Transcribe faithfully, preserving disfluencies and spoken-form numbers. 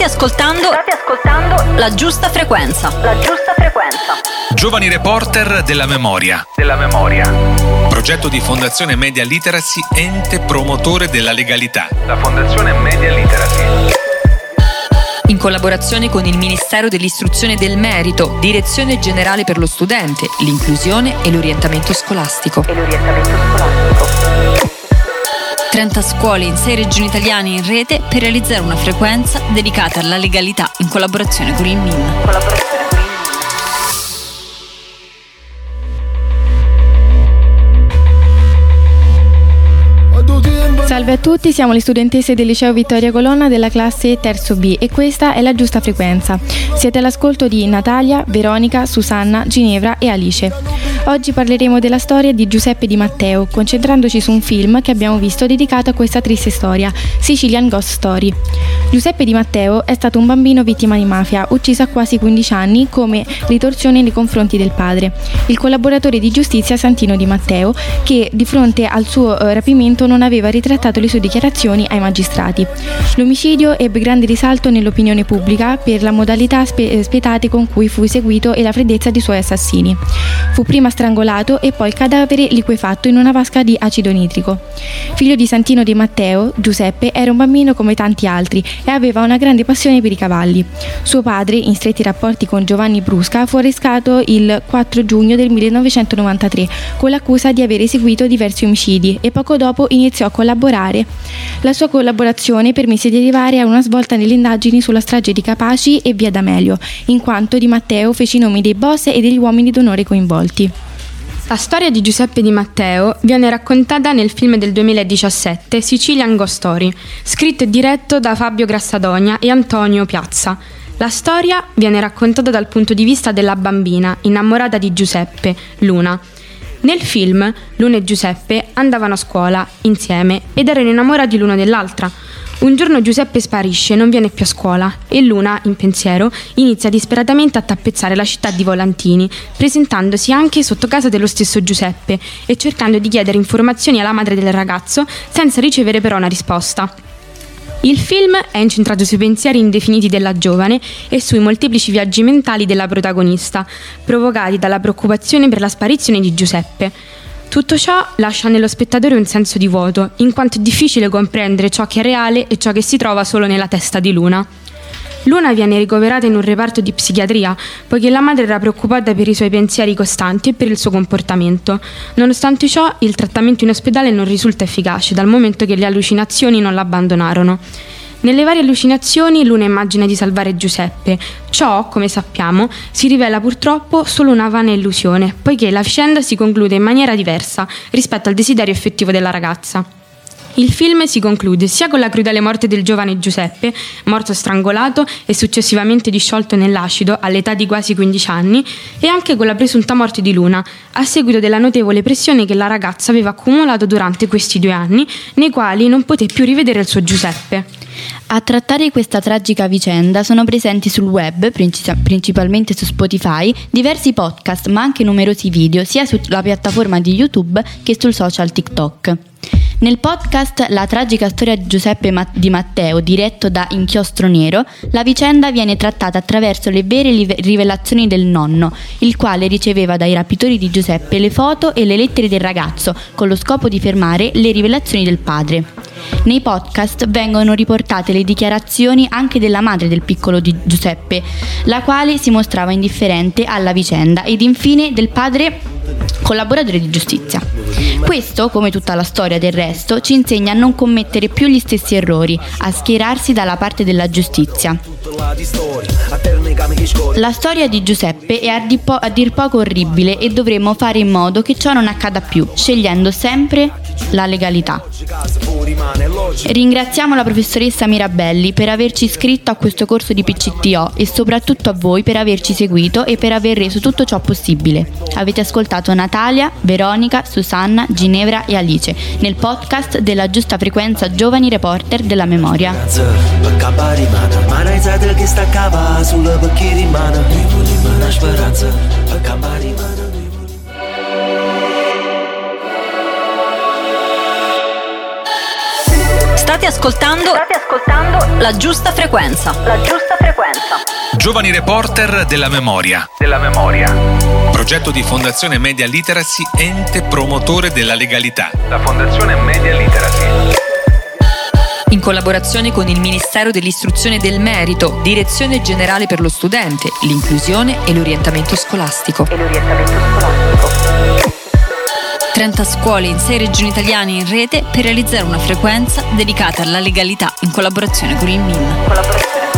State ascoltando, state ascoltando La Giusta Frequenza. La Giusta Frequenza. Giovani reporter della memoria. Della memoria. Progetto di Fondazione Media Literacy, ente promotore della legalità. La Fondazione Media Literacy. In collaborazione con il Ministero dell'Istruzione e del Merito, Direzione Generale per lo Studente, l'Inclusione e l'Orientamento Scolastico. E l'orientamento scolastico. trenta scuole in sei regioni italiane in rete per realizzare una frequenza dedicata alla legalità in collaborazione con il M I N. Collaborazione con il M I N. Salve a tutti, siamo le studentesse del liceo Vittoria Colonna della classe terzo B e questa è La Giusta Frequenza. Siete all'ascolto di Natalia, Veronica, Susanna, Ginevra e Alice. Oggi parleremo della storia di Giuseppe Di Matteo, concentrandoci su un film che abbiamo visto dedicato a questa triste storia, Sicilian Ghost Story. Giuseppe Di Matteo è stato un bambino vittima di mafia, ucciso a quasi quindici anni come ritorsione nei confronti del padre, il collaboratore di giustizia Santino Di Matteo, che di fronte al suo eh, rapimento non aveva ritrattato le sue dichiarazioni ai magistrati. L'omicidio ebbe grande risalto nell'opinione pubblica per la modalità spe- spietate con cui fu eseguito e la freddezza dei suoi assassini. Fu prima strangolato e poi il cadavere liquefatto in una vasca di acido nitrico. Figlio di Santino Di Matteo, Giuseppe era un bambino come tanti altri e aveva una grande passione per i cavalli. Suo padre, in stretti rapporti con Giovanni Brusca, fu arrestato il quattro giugno del millenovecentonovantatré con l'accusa di aver eseguito diversi omicidi e poco dopo iniziò a collaborare. La sua collaborazione permise di arrivare a una svolta nelle indagini sulla strage di Capaci e via D'Amelio, in quanto Di Matteo fece i nomi dei boss e degli uomini d'onore coinvolti. La storia di Giuseppe Di Matteo viene raccontata nel film del duemiladiciassette Sicilian Ghost Story, scritto e diretto da Fabio Grassadonia e Antonio Piazza. La storia viene raccontata dal punto di vista della bambina innamorata di Giuseppe, Luna. Nel film, Luna e Giuseppe andavano a scuola insieme ed erano innamorati l'uno dell'altra. Un giorno Giuseppe sparisce e non viene più a scuola e Luna, in pensiero, inizia disperatamente a tappezzare la città di volantini, presentandosi anche sotto casa dello stesso Giuseppe e cercando di chiedere informazioni alla madre del ragazzo senza ricevere però una risposta. Il film è incentrato sui pensieri indefiniti della giovane e sui molteplici viaggi mentali della protagonista, provocati dalla preoccupazione per la sparizione di Giuseppe. Tutto ciò lascia nello spettatore un senso di vuoto, in quanto è difficile comprendere ciò che è reale e ciò che si trova solo nella testa di Luna. Luna viene ricoverata in un reparto di psichiatria, poiché la madre era preoccupata per i suoi pensieri costanti e per il suo comportamento. Nonostante ciò, il trattamento in ospedale non risulta efficace, dal momento che le allucinazioni non l'abbandonarono. Nelle varie allucinazioni Luna immagina di salvare Giuseppe. Ciò, come sappiamo, si rivela purtroppo solo una vana illusione, poiché la vicenda si conclude in maniera diversa rispetto al desiderio effettivo della ragazza. Il film si conclude sia con la crudele morte del giovane Giuseppe, morto strangolato e successivamente disciolto nell'acido all'età di quasi quindici anni, e anche con la presunta morte di Luna, a seguito della notevole pressione che la ragazza aveva accumulato durante questi due anni, nei quali non poté più rivedere il suo Giuseppe. A trattare questa tragica vicenda sono presenti sul web, principalmente su Spotify, diversi podcast ma anche numerosi video sia sulla piattaforma di YouTube che sul social TikTok. Nel podcast La tragica storia di Giuseppe Di Matteo, diretto da Inchiostro Nero, la vicenda viene trattata attraverso le vere rivelazioni del nonno, il quale riceveva dai rapitori di Giuseppe le foto e le lettere del ragazzo, con lo scopo di fermare le rivelazioni del padre. Nei podcast vengono riportate le dichiarazioni anche della madre del piccolo di Giuseppe, la quale si mostrava indifferente alla vicenda, ed infine del padre collaboratore di giustizia. Questo, come tutta la storia del resto, ci insegna a non commettere più gli stessi errori, a schierarsi dalla parte della giustizia. La storia di Giuseppe è a dir, po- a dir poco orribile e dovremmo fare in modo che ciò non accada più, scegliendo sempre la legalità. Ringraziamo la professoressa Mirabelli per averci iscritto a questo corso di P C T O e soprattutto a voi per averci seguito e per aver reso tutto ciò possibile. Avete ascoltato Natalia, Veronica, Susanna, Ginevra e Alice nel podcast della Giusta Frequenza Giovani Reporter della Memoria. State ascoltando, state ascoltando la giusta frequenza. La giusta frequenza. Giovani reporter della memoria. Della memoria. Progetto di Fondazione Media Literacy, ente promotore della legalità. La Fondazione Media Literacy. In collaborazione con il Ministero dell'Istruzione e del Merito, Direzione Generale per lo Studente, l'Inclusione e l'Orientamento Scolastico. E l'orientamento scolastico. trenta scuole in sei regioni italiane in rete per realizzare una frequenza dedicata alla legalità in collaborazione con il M I N. Collaborazione